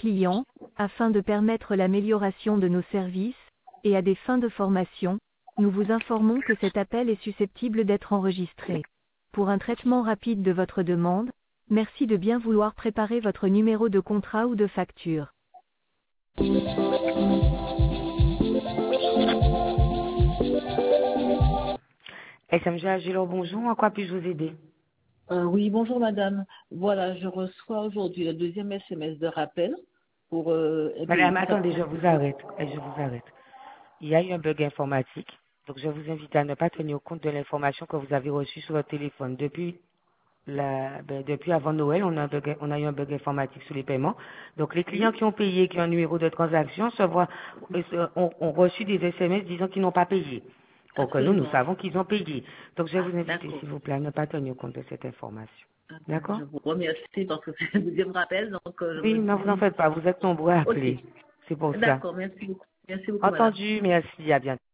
clients, afin de permettre l'amélioration de nos services, et à des fins de formation, nous vous informons que cet appel est susceptible d'être enregistré. Pour un traitement rapide de votre demande, merci de bien vouloir préparer votre numéro de contrat ou de facture. SMG Agilo, bonjour. En quoi puis-je vous aider? Oui, bonjour madame. Voilà, je reçois aujourd'hui le deuxième SMS de rappel pour Madame, attendez, je vous arrête. Je vous arrête. Il y a eu un bug informatique. Donc, je vous invite à ne pas tenir compte de l'information que vous avez reçue sur votre téléphone. Depuis avant Noël, on a eu un bug informatique sur les paiements. Donc, les clients qui ont payé, qui ont un numéro de transaction, ont reçu des SMS disant qu'ils n'ont pas payé. Or que nous savons qu'ils ont payé. Donc, je vais vous inviter, s'il vous plaît, à ne pas tenir compte de cette information. D'accord? Je vous remercie parce que c'est le deuxième rappel. Donc, Oui, non, vous n'en faites pas. Vous êtes nombreux à appeler. Ok. C'est pour ça. D'accord, merci beaucoup. Merci beaucoup, madame. Entendu, merci, à bientôt.